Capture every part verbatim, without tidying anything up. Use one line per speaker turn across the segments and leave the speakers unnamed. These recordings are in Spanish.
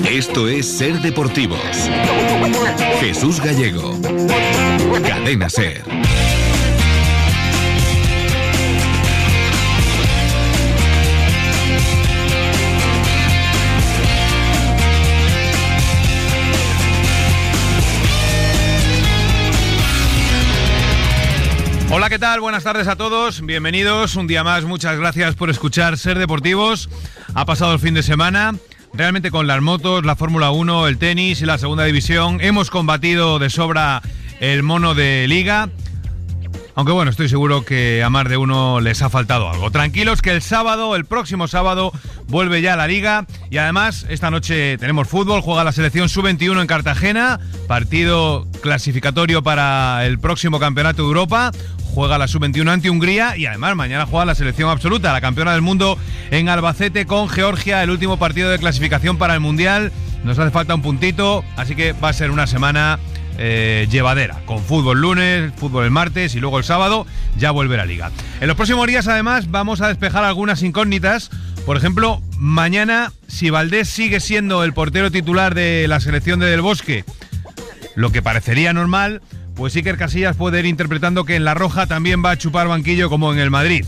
Esto es Ser Deportivos. Jesús Gallego. Cadena Ser.
Hola, ¿qué tal? Buenas tardes a todos, bienvenidos un día más, muchas gracias por escuchar Ser Deportivos. Ha pasado el fin de semana, realmente con las motos, la Fórmula uno, el tenis y la segunda división hemos combatido de sobra el mono de liga, aunque bueno, estoy seguro que a más de uno les ha faltado algo. Tranquilos que el sábado, el próximo sábado, vuelve ya la liga y además esta noche tenemos fútbol, juega la selección sub veintiuno en Cartagena, partido clasificatorio para el próximo campeonato de Europa. Juega la sub veintiuno ante Hungría y además mañana juega la selección absoluta, la campeona del mundo en Albacete con Georgia, el último partido de clasificación para el Mundial. Nos hace falta un puntito, así que va a ser una semana eh, llevadera, con fútbol lunes, fútbol el martes y luego el sábado ya vuelve la liga. En los próximos días además vamos a despejar algunas incógnitas. Por ejemplo, mañana si Valdés sigue siendo el portero titular de la selección de Del Bosque, lo que parecería normal, pues Iker Casillas puede ir interpretando que en La Roja también va a chupar banquillo como en el Madrid.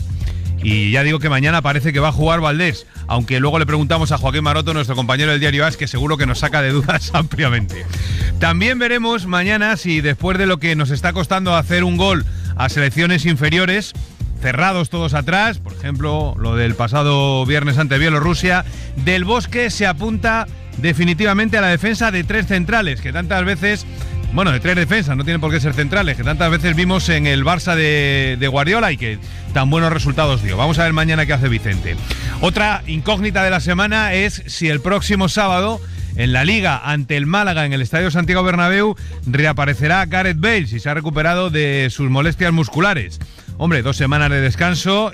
Y ya digo que mañana parece que va a jugar Valdés, aunque luego le preguntamos a Joaquín Maroto, nuestro compañero del diario AS, que seguro que nos saca de dudas ampliamente. También veremos mañana si después de lo que nos está costando hacer un gol a selecciones inferiores, cerrados todos atrás, por ejemplo lo del pasado viernes ante Bielorrusia, Del Bosque se apunta definitivamente a la defensa de tres centrales, que tantas veces... Bueno, de tres defensas, no tienen por qué ser centrales, que tantas veces vimos en el Barça de, de Guardiola y que tan buenos resultados dio. Vamos a ver mañana qué hace Vicente. Otra incógnita de la semana es si el próximo sábado, en la Liga, ante el Málaga en el Estadio Santiago Bernabéu, reaparecerá Gareth Bale, si se ha recuperado de sus molestias musculares. Hombre, dos semanas de descanso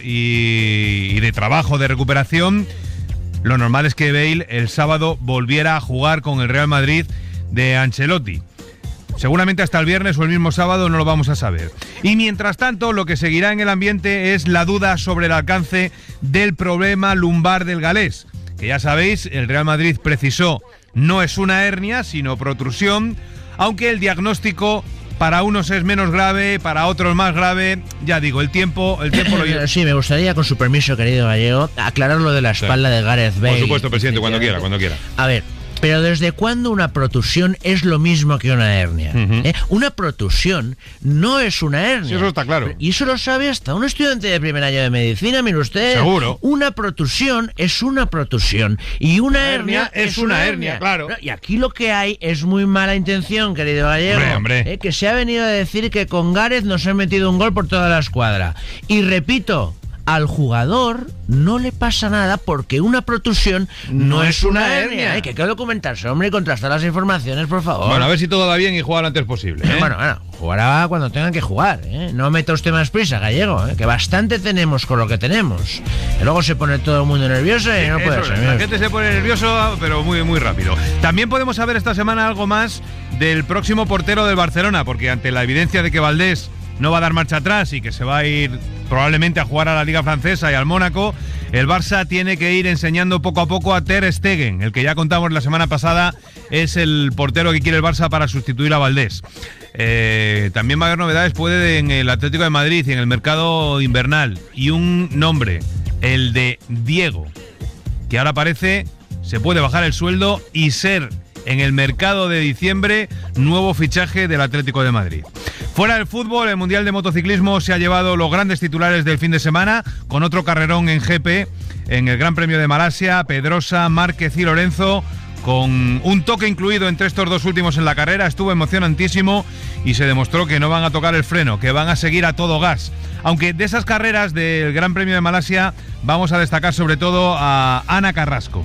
y, y de trabajo de recuperación. Lo normal es que Bale el sábado volviera a jugar con el Real Madrid de Ancelotti. Seguramente hasta el viernes o el mismo sábado no lo vamos a saber. Y mientras tanto, lo que seguirá en el ambiente es la duda sobre el alcance del problema lumbar del galés. Que ya sabéis, el Real Madrid precisó, no es una hernia, sino protrusión, aunque el diagnóstico para unos es menos grave, para otros más grave. Ya digo, el tiempo, el tiempo lo lleva.
Sí, me gustaría, con su permiso, querido Gallego, aclarar lo de la espalda sí. de Gareth Bale.
Por supuesto, presidente, cuando quiera, cuando quiera.
A ver, pero ¿desde cuándo una protrusión es lo mismo que una hernia? Uh-huh. ¿Eh? Una protrusión no es una hernia.
Sí, eso está claro.
Y eso lo sabe hasta un estudiante de primer año de medicina, mire usted.
Seguro.
Una protrusión es una protrusión y una
la
hernia,
hernia es, es una hernia, hernia, claro.
Y aquí lo que hay es muy mala intención, querido Gallego.
Hombre, hombre.
¿Eh? Que se ha venido a decir que con Gareth nos han metido un gol por toda la escuadra. Y repito, al jugador no le pasa nada porque una protrusión no, no es una, una hernia. hernia. Hay que documentarse, hombre, y contrastar las informaciones, por favor.
Bueno, a ver si todo va bien y jugar lo antes posible, ¿eh?
Bueno, bueno, jugará cuando tengan que jugar, ¿eh? No meta usted más prisa, Gallego, ¿eh? Que bastante tenemos con lo que tenemos. Y luego se pone todo el mundo nervioso y no puede ser.
La gente se pone nervioso, pero muy, muy rápido. También podemos saber esta semana algo más del próximo portero del Barcelona, porque ante la evidencia de que Valdés no va a dar marcha atrás y que se va a ir probablemente a jugar a la Liga Francesa y al Mónaco, el Barça tiene que ir enseñando poco a poco a Ter Stegen, el que ya contamos la semana pasada es el portero que quiere el Barça para sustituir a Valdés. Eh, también va a haber novedades, puede, en el Atlético de Madrid y en el mercado invernal, y un nombre, el de Diego, que ahora parece se puede bajar el sueldo y ser en el mercado de diciembre nuevo fichaje del Atlético de Madrid. Fuera del fútbol, el Mundial de Motociclismo se ha llevado los grandes titulares del fin de semana, con otro carrerón en G P, en el Gran Premio de Malasia, Pedrosa, Márquez y Lorenzo, con un toque incluido entre estos dos últimos en la carrera. Estuvo emocionantísimo y se demostró que no van a tocar el freno, que van a seguir a todo gas. Aunque de esas carreras del Gran Premio de Malasia vamos a destacar sobre todo a Ana Carrasco,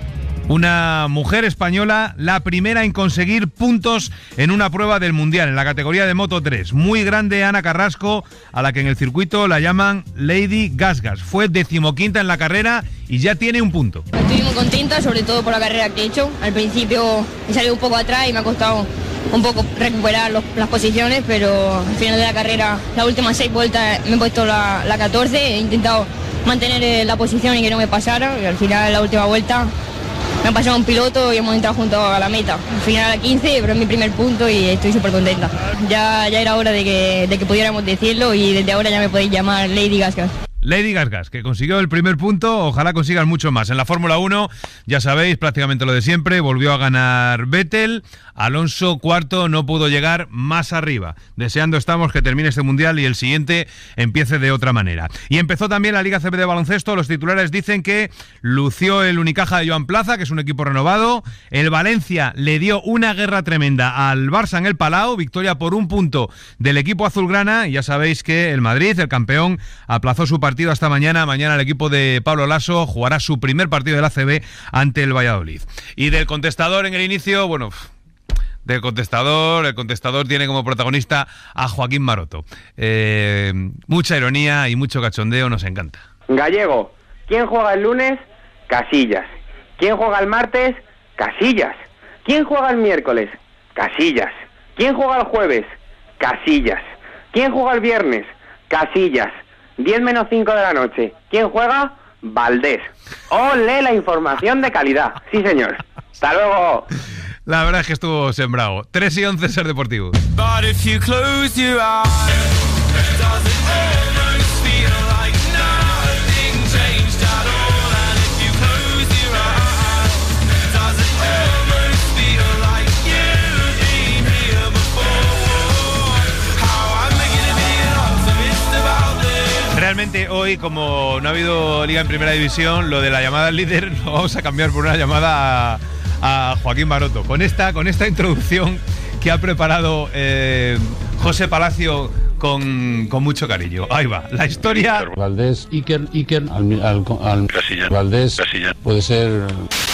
una mujer española, la primera en conseguir puntos en una prueba del Mundial, en la categoría de Moto tres. Muy grande Ana Carrasco, a la que en el circuito la llaman Lady Gasgas. Fue decimoquinta en la carrera y ya tiene un punto.
Estoy muy contenta, sobre todo por la carrera que he hecho. Al principio he salido un poco atrás y me ha costado un poco recuperar los, las posiciones, pero al final de la carrera, las últimas seis vueltas me he puesto la, la catorce, he intentado mantener la posición y que no me pasara, y al final la última vuelta me ha pasado un piloto y hemos entrado juntos a la meta. Al final a quince, pero es mi primer punto y estoy súper contenta. Ya, ya era hora de que, de que pudiéramos decirlo y desde ahora ya me podéis llamar Lady Gasgas.
Lady Gasgas, que consiguió el primer punto, ojalá consigan mucho más. En la Fórmula uno, ya sabéis, prácticamente lo de siempre, volvió a ganar Vettel, Alonso cuarto, no pudo llegar más arriba. Deseando estamos que termine este Mundial y el siguiente empiece de otra manera. Y empezó también la Liga C B de baloncesto, los titulares dicen que lució el Unicaja de Joan Plaza, que es un equipo renovado, el Valencia le dio una guerra tremenda al Barça en el Palau, victoria por un punto del equipo azulgrana, y ya sabéis que el Madrid, el campeón, aplazó su partido partido hasta mañana. Mañana el equipo de Pablo Lasso jugará su primer partido de la A C B ante el Valladolid. Y del contestador en el inicio, bueno, del contestador, el contestador tiene como protagonista a Joaquín Maroto. Eh, mucha ironía y mucho cachondeo, nos encanta.
Gallego, ¿quién juega el lunes? Casillas. ¿Quién juega el martes? Casillas. ¿Quién juega el miércoles? Casillas. ¿Quién juega el jueves? Casillas. ¿Quién juega el viernes? Casillas. diez menos cinco de la noche. ¿Quién juega? Valdés. ¡Ole la información de calidad! Sí, señor. ¡Hasta luego!
La verdad es que estuvo sembrado. tres y once, Ser Deportivo. Realmente hoy, como no ha habido Liga en Primera División, lo de la llamada al líder lo vamos a cambiar por una llamada a, a Joaquín Maroto. Con esta, con esta introducción que ha preparado eh, José Palacio con, con mucho cariño. Ahí va, la historia...
Valdés, Iker, Iker, al, al, al
Casilla.
Valdés,
Casilla.
Puede ser...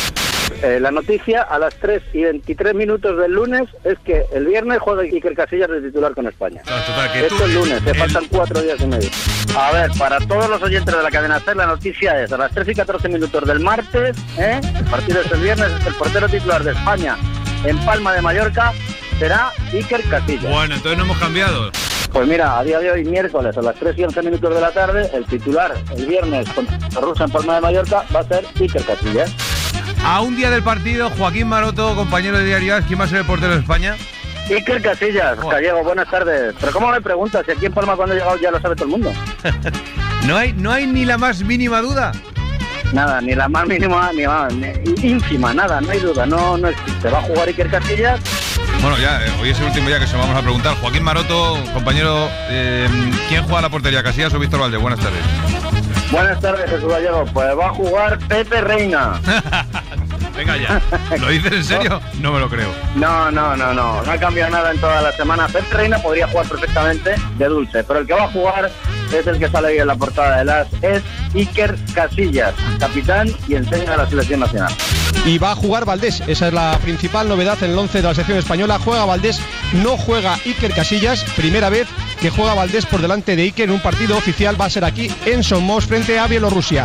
Eh, la noticia a las tres y veintitrés minutos del lunes es que el viernes juega Iker Casillas de titular con España.
No, total, que
Esto
tú,
es lunes, te
el...
faltan cuatro días y medio. A ver, para todos los oyentes de la cadena SER, la noticia es a las tres y catorce minutos del martes, ¿eh? El partido es el viernes, el portero titular de España en Palma de Mallorca será Iker Casillas.
Bueno, entonces no hemos cambiado.
Pues mira, a día de hoy, miércoles, a las tres y once minutos de la tarde, el titular el viernes contra Rusia en Palma de Mallorca va a ser Iker Casillas.
A un día del partido, Joaquín Maroto, compañero de Diario A S, ¿quién va a ser el portero de España?
Iker Casillas, oh. Gallego, buenas tardes. Pero ¿cómo me preguntas? Si aquí en Palma cuando he llegado ya lo sabe todo el mundo.
¿No hay, no hay ni la más mínima duda?
Nada, ni la más mínima, ni más ni ínfima, nada, no hay duda, no, no existe. Va a jugar Iker Casillas.
Bueno, ya, eh, hoy es el último día que se lo vamos a preguntar. Joaquín Maroto, compañero, eh, ¿quién juega a la portería, Casillas o Víctor Valdés? Buenas tardes.
Buenas tardes, Jesús Gallego. Pues va a jugar Pepe Reina.
Venga ya. ¿Lo dices en serio? No me lo creo.
No, no, no, no. No ha cambiado nada en toda la semana. Pepe Reina podría jugar perfectamente de dulce, pero el que va a jugar es el que sale ahí en la portada de las es Iker Casillas, capitán y enseña de la selección nacional.
Y va a jugar Valdés, esa es la principal novedad en el once de la selección española. Juega Valdés, no juega Iker Casillas, primera vez que juega Valdés por delante de Iker en un partido oficial, va a ser aquí en Somos frente a Bielorrusia.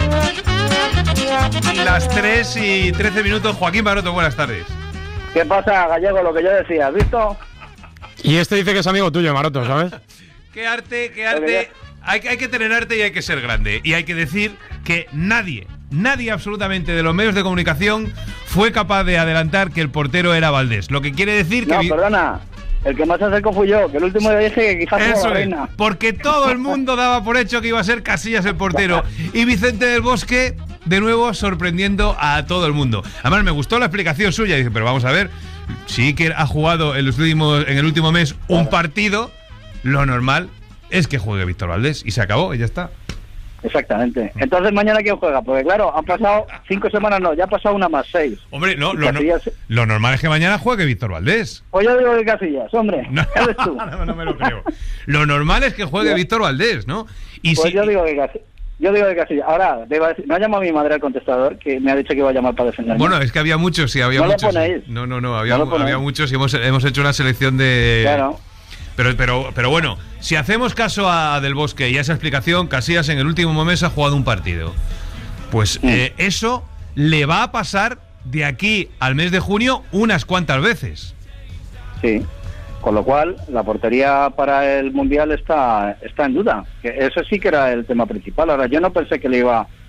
Las tres y trece minutos, Joaquín Maroto, buenas tardes.
¿Qué pasa, Gallego? Lo que yo decía, ¿has visto?
Y este dice que es amigo tuyo, Maroto, ¿sabes?
Qué arte, qué arte. Hay, hay que tener arte y hay que ser grande. Y hay que decir que nadie, nadie absolutamente de los medios de comunicación fue capaz de adelantar que el portero era Valdés. Lo que quiere decir que...
No, perdona. El que más se acercó fui yo, que el último día dije que quizás
Eso
fuera la
es,
Reina.
porque todo el mundo daba por hecho que iba a ser Casillas el portero. Y Vicente del Bosque, de nuevo, sorprendiendo a todo el mundo. Además, me gustó la explicación suya. Dice, pero vamos a ver, si Iker ha jugado en, los últimos, en el último mes un partido, lo normal es que juegue Víctor Valdés. Y se acabó, y ya está.
Exactamente. Entonces, ¿mañana quién juega? Porque claro, han pasado cinco semanas, no, ya ha pasado una más seis.
Hombre, no, lo, no lo normal es que mañana juegue Víctor Valdés.
Pues yo digo que Casillas, hombre.
No,
¿Eres tú?
no, no me lo creo. Lo normal es que juegue ¿Sí? Víctor Valdés, ¿no? Y
pues
si...
yo digo que Casillas. Yo digo que Casillas. Ahora, debo decir, me ha llamado mi madre al contestador, que me ha dicho que iba a llamar para defenderme.
Bueno, es que había muchos, sí, había
¿No
muchos.
lo ponéis?
No, no, no, había,
¿No lo
había muchos y hemos, hemos hecho una selección de...
Claro.
Pero, pero, pero bueno, si hacemos caso a Del Bosque y a esa explicación, Casillas en el último mes ha jugado un partido. Pues mm. eh, eso le va a pasar de aquí al mes de junio unas cuantas veces.
Sí, con lo cual la portería para el Mundial está, está en duda. Que eso sí que era el tema principal. Ahora, yo no pensé que le iba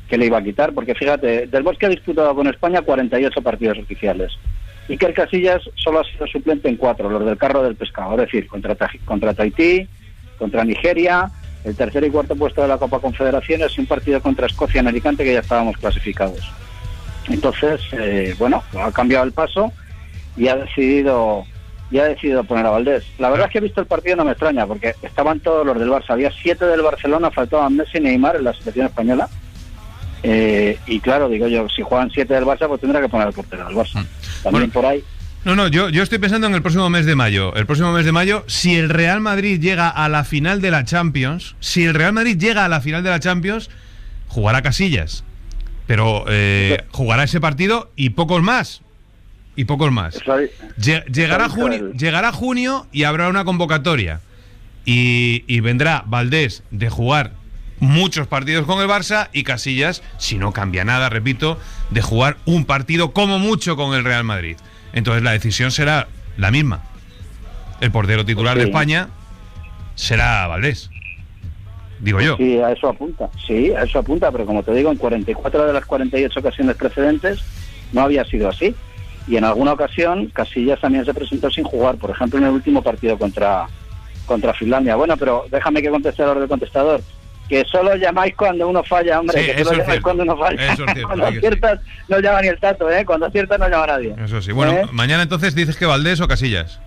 que le iba a quitar, porque fíjate, Del Bosque ha disputado con España cuarenta y ocho partidos oficiales. Iker Casillas solo ha sido suplente en cuatro, los del carro del pescado, es decir, contra, contra Tahití, contra Nigeria, el tercer y cuarto puesto de la Copa Confederaciones y un partido contra Escocia en Alicante, que ya estábamos clasificados. Entonces, eh, bueno, ha cambiado el paso y ha decidido y ha decidido poner a Valdés. La verdad es que he visto el partido, no me extraña, porque estaban todos los del Barça. Había siete del Barcelona, faltaban Messi y Neymar en la selección española. Eh, y claro, digo yo, si juegan siete del Barça, pues tendrá que poner al portero del Barça. También bueno, por ahí.
No, no, yo, yo estoy pensando en el próximo mes de mayo. El próximo mes de mayo, si el Real Madrid llega a la final de la Champions, si el Real Madrid llega a la final de la Champions, jugará Casillas. Pero eh, jugará ese partido y pocos más. Y pocos más. Llegará junio, llegará junio y habrá una convocatoria. Y, y vendrá Valdés de jugar muchos partidos con el Barça y Casillas, si no cambia nada, repito, de jugar un partido como mucho con el Real Madrid. Entonces la decisión será la misma. El portero titular sí. de España será Valdés. Digo yo.
Sí, a eso apunta. Sí, a eso apunta, pero como te digo, en cuarenta y cuatro de las cuarenta y ocho ocasiones precedentes no había sido así. Y en alguna ocasión Casillas también se presentó sin jugar, por ejemplo en el último partido contra contra Finlandia. Bueno, pero déjame que conteste al del contestador. Que solo llamáis cuando uno falla, hombre,
sí,
que solo llamáis cuando uno falla.
Eso es cierto,
cuando aciertas sí. no llama ni el tato, ¿eh? Cuando aciertas no llama a nadie.
Eso sí. Bueno, ¿eh? Mañana entonces dices que Valdés o Casillas.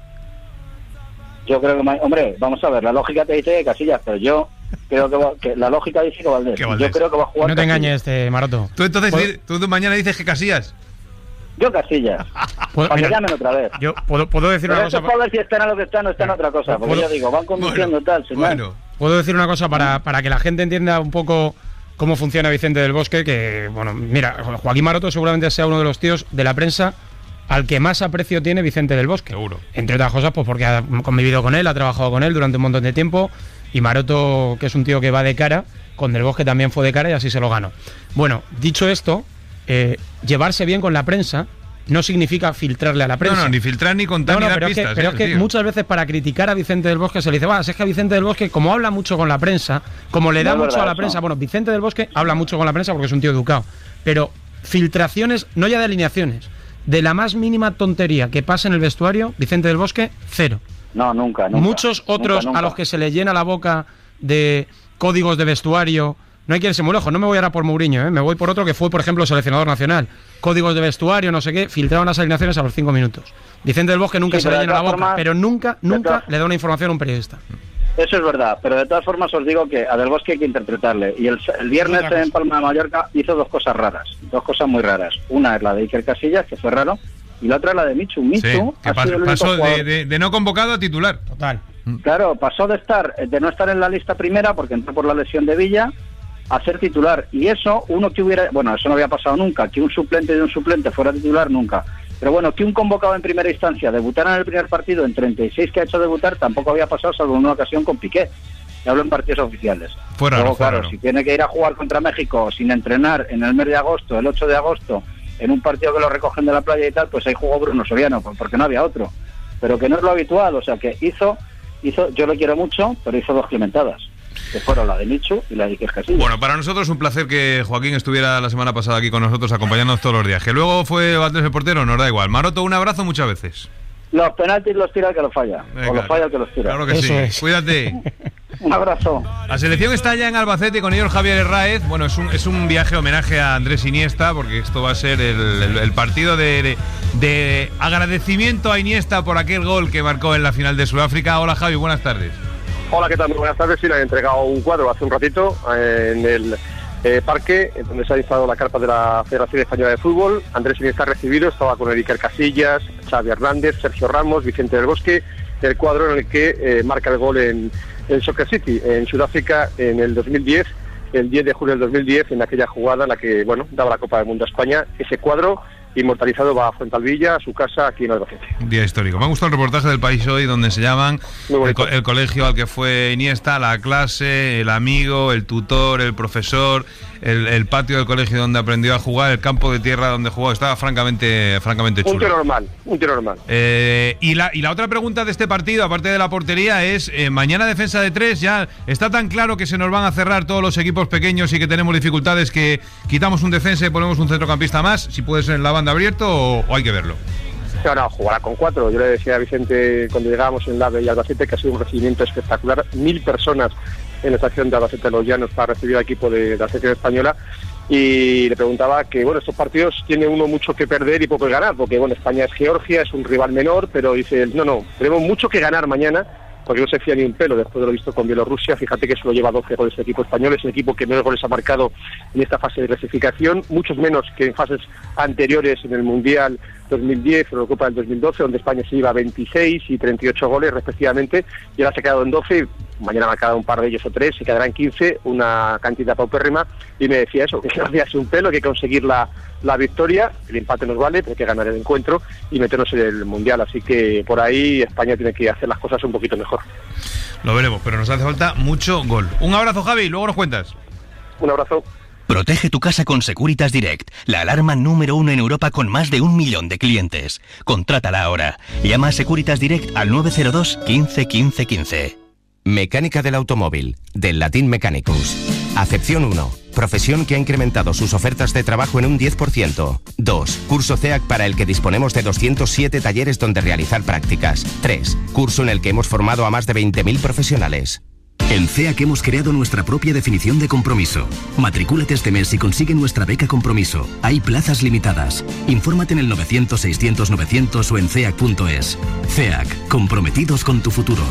Yo creo que, hombre, vamos a ver, la lógica te dice que Casillas, pero yo creo que, va, que la lógica dice que Valdés. que Valdés. Yo creo que va a jugar.
No te engañes, este Maroto.
Tú entonces, ¿Puedo? tú mañana dices que Casillas.
Yo Casillas. Para que llamen otra vez.
Yo puedo, puedo decir
pero
una cosa.
Para ver si están a lo que están o están a otra cosa. Porque yo digo, van conduciendo bueno, tal, señor. Bueno.
Puedo decir una cosa para, para que la gente entienda un poco cómo funciona Vicente del Bosque, que, bueno, mira, Joaquín Maroto seguramente sea uno de los tíos de la prensa al que más aprecio tiene Vicente del Bosque.
Seguro.
Entre otras cosas, pues porque ha convivido con él, ha trabajado con él durante un montón de tiempo, y Maroto, que es un tío que va de cara, con Del Bosque también fue de cara y así se lo ganó. Bueno, dicho esto, eh, llevarse bien con la prensa no significa filtrarle a la prensa.
No, no, ni filtrar ni contar no, no, ni dar
pero
pistas.
Es que, pero
eh,
es que muchas veces para criticar a Vicente del Bosque se le dice, va, si es que a Vicente del Bosque, como habla mucho con la prensa, como le da no mucho verdad, a la prensa, no. Bueno, Vicente del Bosque habla mucho con la prensa porque es un tío educado, pero filtraciones, no ya de alineaciones, de la más mínima tontería que pasa en el vestuario, Vicente del Bosque, cero.
No, nunca, nunca.
Muchos otros nunca, nunca. a los que se le llena la boca de códigos de vestuario. No hay que irse muy lejos, no me voy ahora por Mourinho, ¿eh? Me voy por otro que fue, por ejemplo, seleccionador nacional. Códigos de vestuario, no sé qué, filtraron las alineaciones a los cinco minutos. Vicente del Bosque nunca sí, se le llena la boca, formas, pero nunca, nunca todas... le da una información a un periodista.
Eso es verdad, pero de todas formas os digo que a Del Bosque hay que interpretarle. Y el, el viernes en Palma de Mallorca hizo dos cosas raras, dos cosas muy raras. Una es la de Iker Casillas, que fue raro, y la otra es la de Michu. Michu
sí, que
ha
pas,
sido
pasó de, de, de no convocado a titular.
Total.
Claro, pasó de estar de no estar en la lista primera porque entró por la lesión de Villa a ser titular, y eso uno que hubiera, bueno, eso no había pasado nunca, que un suplente de un suplente fuera titular nunca, pero bueno, que un convocado en primera instancia debutara en el primer partido en treinta y seis que ha hecho debutar tampoco había pasado, salvo en una ocasión con Piqué, que hablo en partidos oficiales.
Fuera,
Luego,
fuera,
claro,
no.
si tiene que ir a jugar contra México sin entrenar en el mes de agosto, el ocho de agosto, en un partido que lo recogen de la playa y tal, pues ahí jugó Bruno Soriano, porque no había otro, pero que no es lo habitual, o sea que hizo, hizo, yo lo quiero mucho, pero hizo dos clementadas, que fueron la de Michu y la de Iker Casillas.
Bueno, para nosotros un placer que Joaquín estuviera la semana pasada aquí con nosotros acompañándonos todos los días. Que luego fue Valdés el portero, nos da igual. Maroto, un abrazo muchas veces.
Los penaltis los tira el que los falla. Venga, o los falla el que los tira.
Claro que
Eso
sí.
Es.
Cuídate.
Un abrazo.
La selección está ya en Albacete con ellos Javier Herráez. Bueno, es un, es un viaje homenaje a Andrés Iniesta, porque esto va a ser el, el, el partido de, de, de agradecimiento a Iniesta por aquel gol que marcó en la final de Sudáfrica. Hola Javi, buenas tardes.
Hola, ¿qué tal? Muy buenas tardes. Sí, le han entregado un cuadro hace un ratito eh, en el eh, parque, donde se ha instalado la carpa de la Federación Española de Fútbol. Andrés Iniesta ha recibido, estaba con Iker Casillas, Xavi Hernández, Sergio Ramos, Vicente del Bosque, el cuadro en el que eh, marca el gol en, en Soccer City, en Sudáfrica, en el dos mil diez, el diez de julio del dos mil diez, en aquella jugada en la que, bueno, daba la Copa del Mundo a España. Ese cuadro inmortalizado, va a Fuentalvilla, a su casa aquí en Albacete.
Día histórico. Me ha gustado el reportaje del País Hoy donde enseñaban el, co el colegio al que fue Iniesta, la clase, el amigo, el tutor, el profesor, el, el patio del colegio donde aprendió a jugar, el campo de tierra donde jugó. Estaba francamente, francamente chulo.
Un tío normal, un tío normal.
Eh, y, la, y la otra pregunta de este partido, aparte de la portería, es eh, mañana defensa de tres. Ya está tan claro que se nos van a cerrar todos los equipos pequeños y que tenemos dificultades que quitamos un defensa y ponemos un centrocampista más. Si puede ser en la banda abierto o, o hay que verlo.
No, no, jugará con cuatro. Yo le decía a Vicente cuando llegábamos en Lave y Albacete que ha sido un recibimiento espectacular. Mil personas en la estación de Albacete de los Llanos para recibir al equipo de, de la selección española. Y le preguntaba que, bueno, estos partidos tiene uno mucho que perder y poco que ganar, porque, bueno, España es Georgia, es un rival menor, pero dice, no, no, tenemos mucho que ganar mañana, porque no se fía ni un pelo después de lo visto con Bielorrusia. Fíjate que solo lleva doce goles el equipo español, es el equipo que menos goles ha marcado en esta fase de clasificación, muchos menos que en fases anteriores en el Mundial dos mil diez o la Copa del dos mil doce, donde España se iba a veintiséis y treinta y ocho goles respectivamente, y ahora se ha quedado en doce, mañana va a quedar un par de ellos o tres, se quedará en quince, una cantidad paupérrima, y me decía eso, que no hacía un pelo, que hay que conseguir la, la victoria, el empate nos vale, pero hay que ganar el encuentro y meternos en el Mundial, así que por ahí España tiene que hacer las cosas un poquito mejor.
Lo veremos, pero nos hace falta mucho gol. Un abrazo, Javi, luego nos cuentas.
Un abrazo.
Protege tu casa con Securitas Direct, la alarma número uno en Europa con más de un millón de clientes. Contrátala ahora. Llama a Securitas Direct al nueve cero dos, quince, quince, quince.
Mecánica del automóvil, del latín mechanicus. Acepción uno. Profesión que ha incrementado sus ofertas de trabajo en un diez por ciento. dos. Curso C E A C para el que disponemos de doscientos siete talleres donde realizar prácticas. tres. Curso en el que hemos formado a más de veinte mil profesionales.
En C E A C hemos creado nuestra propia definición de compromiso. Matricúlate este mes y consigue nuestra beca compromiso. Hay plazas limitadas. Infórmate en el novecientos, seiscientos, novecientos o en ceac punto es. C E A C, comprometidos con tu futuro.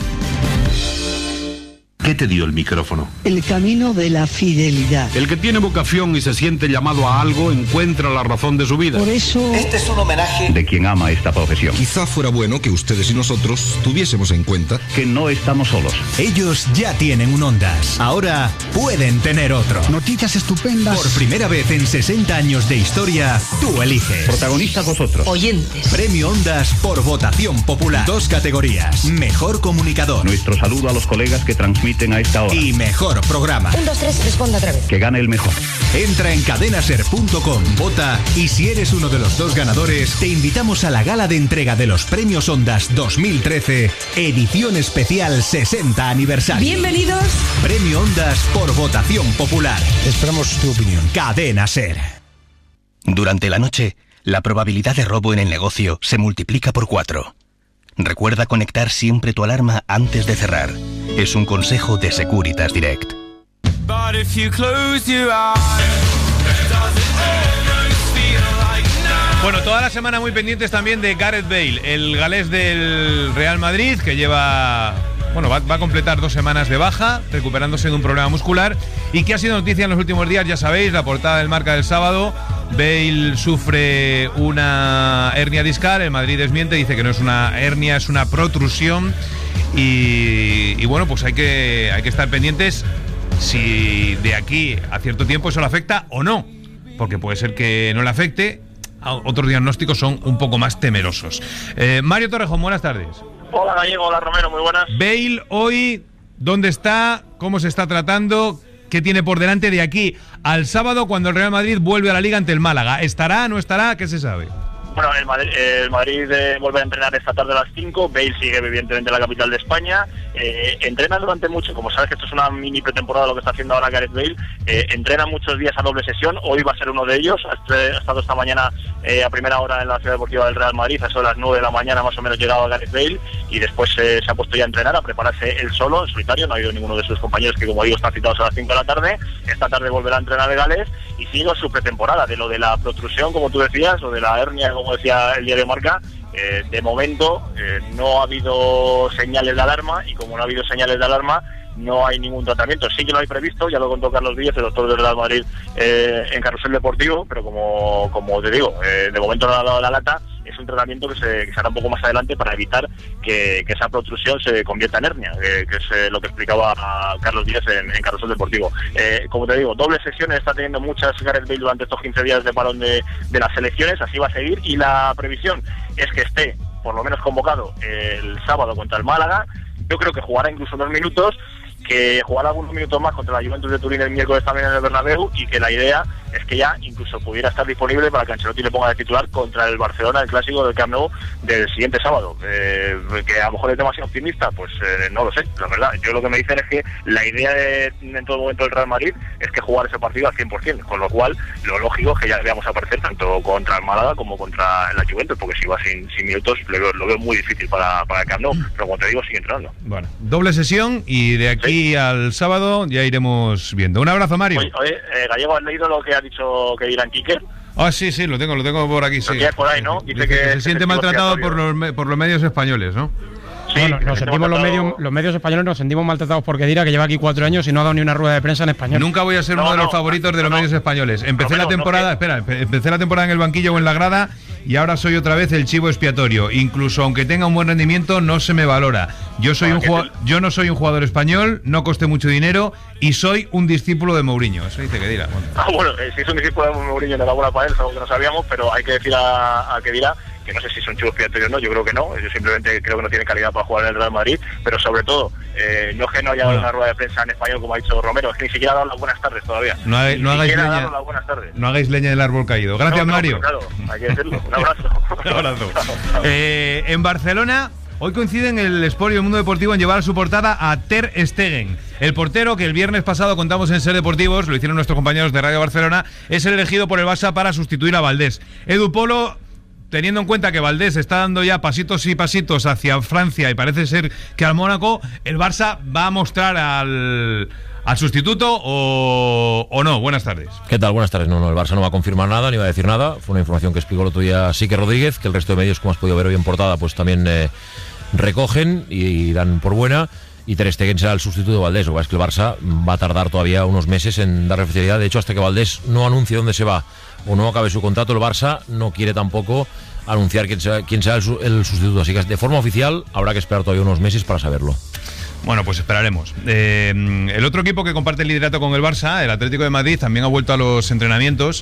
¿Qué te dio el micrófono?
El camino de la fidelidad.
El que tiene vocación y se siente llamado a algo encuentra la razón de su vida.
Por eso...
Este es un homenaje
de quien ama esta profesión.
Quizá fuera bueno que ustedes y nosotros tuviésemos en cuenta
que no estamos solos.
Ellos ya tienen un Ondas. Ahora pueden tener otro.
Noticias estupendas.
Por primera vez en sesenta años de historia, tú eliges.
Protagonistas vosotros.
Oyentes.
Premio Ondas por votación popular. Dos categorías. Mejor comunicador.
Nuestro saludo a los colegas que transmiten a esta hora.
Y mejor programa.
Un, dos, tres, responda otra vez.
Que gane el mejor.
Entra en cadenaser punto com, vota y si eres uno de los dos ganadores, te invitamos a la gala de entrega de los Premios Ondas dos mil trece, edición especial sesenta aniversario.
Bienvenidos.
Premio Ondas por votación popular.
Esperamos tu opinión.
Cadena Ser.
Durante la noche, la probabilidad de robo en el negocio se multiplica por cuatro. Recuerda conectar siempre tu alarma antes de cerrar. Es un consejo de Securitas Direct.
Bueno, toda la semana muy pendientes también de Gareth Bale, el galés del Real Madrid, que lleva... Bueno, va, va a completar dos semanas de baja, recuperándose de un problema muscular, y que ha sido noticia en los últimos días, ya sabéis, la portada del Marca del sábado. Bale sufre una hernia discal, el Madrid desmiente, dice que no es una hernia, es una protrusión, y, y bueno, pues hay que, hay que estar pendientes si de aquí a cierto tiempo eso le afecta o no, porque puede ser que no le afecte. Otros diagnósticos son un poco más temerosos. eh, Mario Torrejón, buenas tardes.
Hola Gallego, hola Romero, muy buenas.
Bale hoy, ¿dónde está? ¿Cómo se está tratando? ¿Qué tiene por delante de aquí al sábado cuando el Real Madrid vuelve a la Liga ante el Málaga? ¿Estará, no estará? ¿Qué se sabe?
Bueno, el Madrid, el Madrid eh, vuelve a entrenar esta tarde a las cinco. Bale sigue evidentemente en la capital de España. Eh, entrena durante mucho, como sabes que esto es una mini pretemporada lo que está haciendo ahora Gareth Bale. Eh, entrena muchos días a doble sesión. Hoy va a ser uno de ellos. Ha estado esta mañana eh, a primera hora en la Ciudad Deportiva del Real Madrid. A eso de las nueve de la mañana más o menos llegado a Gareth Bale. Y después eh, se ha puesto ya a entrenar, a prepararse él solo, en solitario. No ha habido ninguno de sus compañeros que, como digo, están citados a las cinco de la tarde. Esta tarde volverá a entrenar Gales y sigue su pretemporada. De lo de la protrusión, como tú decías, o de la hernia, como decía el diario Marca, eh, de momento eh, no ha habido señales de alarma, y como no ha habido señales de alarma, no hay ningún tratamiento. Sí que lo hay previsto, ya lo contó Carlos Díez, el doctor del Real Madrid, eh, en Carrusel Deportivo, pero como, como te digo, eh, de momento no ha dado la lata. es un tratamiento que se, que se hará un poco más adelante para evitar que, que esa protrusión se convierta en hernia, eh, que es eh, lo que explicaba Carlos Díaz en, en Carrusel Deportivo. Eh, como te digo, dobles sesiones, está teniendo muchas Gareth Bale durante estos quince días de parón de, de las selecciones, así va a seguir, y la previsión es que esté por lo menos convocado el sábado contra el Málaga. Yo creo que jugará incluso dos minutos, que jugará algunos minutos más contra la Juventus de Turín el miércoles también en el Bernabéu, y que la idea es que ya incluso pudiera estar disponible para que Ancelotti le ponga de titular contra el Barcelona, el clásico del Camp Nou del siguiente sábado. Eh, que a lo mejor es demasiado optimista, pues eh, no lo sé, la verdad. Yo lo que me dicen es que la idea de, en todo momento del Real Madrid es que jugar ese partido al cien por ciento, con lo cual lo lógico es que ya le veamos aparecer tanto contra el Málaga como contra la Juventus, porque si va sin, sin minutos lo veo, lo veo muy difícil para, para el Camp Nou, pero como te digo, sigue entrenando.
Bueno, doble sesión y de aquí sí. al sábado ya iremos viendo. Un abrazo, Mario.
Oye, oye eh, Gallego, ¿has leído lo que ha dicho que dirán Quique?
Ah, sí, sí, lo tengo, lo tengo por aquí, sí.
Lo por ahí, ¿no?
Dice, Dice que, que se siente maltratado por los, por los medios españoles, ¿no?
Sí, bueno, nos sentimos los medios, los medios españoles nos sentimos maltratados porque dirá que lleva aquí cuatro años y no ha dado ni una rueda de prensa en español.
Nunca voy a ser no, uno de los no, favoritos de los no, medios españoles. Empecé no, la temporada, no, espera, empecé la temporada en el banquillo o en la grada y ahora soy otra vez el chivo expiatorio. Incluso aunque tenga un buen rendimiento, no se me valora. Yo soy un jugador, yo no soy un jugador español, no costé mucho dinero y soy un discípulo de Mourinho. Eso dice que dirá. Bueno,
ah, bueno eh, si es un discípulo de Mourinho, enhorabuena para él, es algo que no sabíamos, pero hay que decir a, a que dirá que no sé si son chivos expiatorios o no, yo creo que no, yo simplemente creo que no tiene calidad para jugar en el Real Madrid, pero sobre todo, eh, no es que no haya dado una rueda de prensa en español como ha dicho Romero, es que ni siquiera ha dado las buenas tardes todavía.
No, hay, no, hagáis, leña, no hagáis leña del árbol caído. Gracias, no, no, Mario.
Claro, hay que decirlo. Un abrazo.
Un abrazo. eh, en Barcelona, hoy coinciden el Sport y el Mundo Deportivo en llevar a su portada a Ter Stegen. El portero que el viernes pasado contamos en Ser Deportivos, lo hicieron nuestros compañeros de Radio Barcelona, es el elegido por el Barça para sustituir a Valdés. Edu Polo, teniendo en cuenta que Valdés está dando ya pasitos y pasitos hacia Francia y parece ser que al Mónaco, ¿el Barça va a mostrar al, al sustituto o, o no? Buenas tardes.
¿Qué tal? Buenas tardes. No, no, el Barça no va a confirmar nada, ni va a decir nada. Fue una información que explicó el otro día Sique Rodríguez, que el resto de medios, como has podido ver hoy en portada, pues también eh, recogen y, y dan por buena. Y Ter Stegen será el sustituto de Valdés. Lo que pasa es que el Barça va a tardar todavía unos meses en dar oficialidad. De hecho, hasta que Valdés no anuncie dónde se va o no acabe su contrato, el Barça no quiere tampoco anunciar quién sea, quién sea el, el sustituto. Así que de forma oficial habrá que esperar todavía unos meses para saberlo.
Bueno, pues esperaremos. Eh, el otro equipo que comparte el liderato con el Barça, el Atlético de Madrid, también ha vuelto a los entrenamientos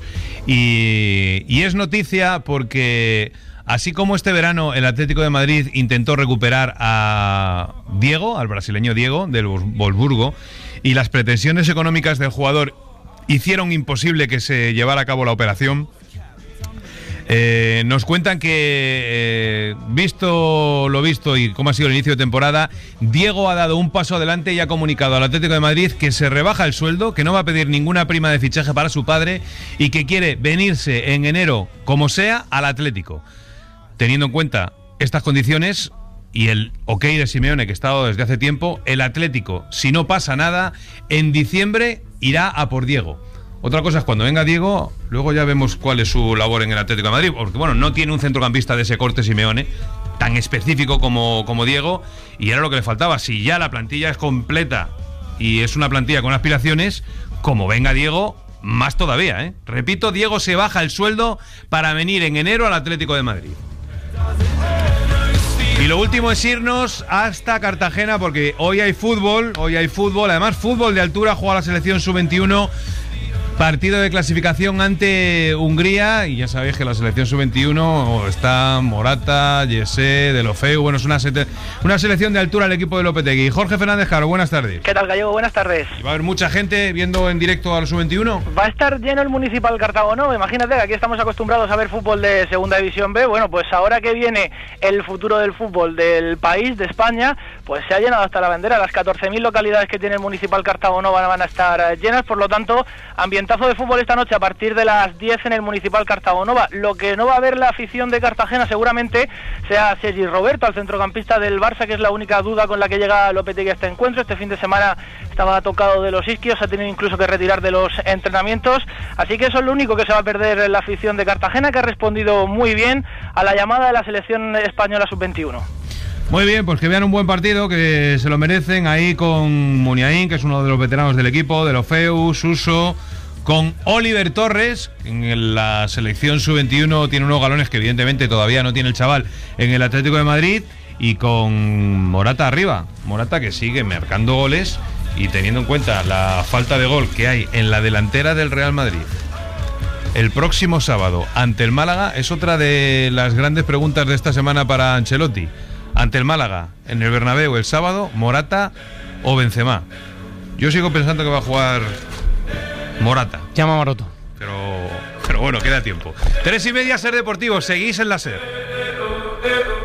y, y es noticia porque así como este verano el Atlético de Madrid intentó recuperar a Diego, al brasileño Diego, del Wolfsburgo, y las pretensiones económicas del jugador hicieron imposible que se llevara a cabo la operación. Eh, nos cuentan que, eh, visto lo visto y cómo ha sido el inicio de temporada, Diego ha dado un paso adelante y ha comunicado al Atlético de Madrid que se rebaja el sueldo, que no va a pedir ninguna prima de fichaje para su padre y que quiere venirse en enero, como sea, al Atlético. Teniendo en cuenta estas condiciones y el ok de Simeone, que está dado desde hace tiempo, el Atlético, si no pasa nada, en diciembre irá a por Diego. Otra cosa es cuando venga Diego, luego ya vemos cuál es su labor en el Atlético de Madrid, porque bueno, no tiene un centrocampista de ese corte Simeone, tan específico como, como Diego, y era lo que le faltaba. Si ya la plantilla es completa y es una plantilla con aspiraciones, como venga Diego, más todavía, ¿eh? Repito, Diego se baja el sueldo para venir en enero al Atlético de Madrid. Y lo último es irnos hasta Cartagena, porque hoy hay fútbol, hoy hay fútbol, además fútbol de altura, juega la selección sub veintiuno, partido de clasificación ante Hungría, y ya sabéis que la selección sub veintiuno está Morata, Yesé, Deulofeu, bueno, es una, una selección de altura el equipo de Lopetegui. Jorge Fernández Caro, buenas tardes.
¿Qué tal, Gallego? Buenas tardes.
¿Va a haber mucha gente viendo en directo al sub veintiuno?
Va a estar lleno el Municipal Cartago, ¿no? Imagínate que aquí estamos acostumbrados a ver fútbol de Segunda División B, bueno, pues ahora que viene el futuro del fútbol del país, de España, pues se ha llenado hasta la bandera. Las catorce mil localidades que tiene el Municipal Cartago no van, van a estar llenas, por lo tanto, ambientazo de fútbol esta noche a partir de las diez en el Municipal Cartagonova. Lo que no va a ver la afición de Cartagena seguramente sea Sergi Roberto, al centrocampista del Barça, que es la única duda con la que llega Lopetegui a este encuentro. Este fin de semana estaba tocado de los isquios, ha tenido incluso que retirar de los entrenamientos, así que eso es lo único que se va a perder la afición de Cartagena, que ha respondido muy bien a la llamada de la selección española sub veintiuno.
Muy bien, pues que vean un buen partido, que se lo merecen ahí con Muniain, que es uno de los veteranos del equipo, Deulofeu, Suso, con Oliver Torres, en la selección sub veintiuno tiene unos galones que evidentemente todavía no tiene el chaval en el Atlético de Madrid, y con Morata arriba, Morata que sigue marcando goles y teniendo en cuenta la falta de gol que hay en la delantera del Real Madrid. El próximo sábado ante el Málaga es otra de las grandes preguntas de esta semana para Ancelotti. Ante el Málaga, en el Bernabéu el sábado, Morata o Benzema. Yo sigo pensando que va a jugar Morata.
Llama a Maroto.
Pero, pero bueno, queda tiempo. Tres y media, Ser Deportivo. Seguís en la Ser.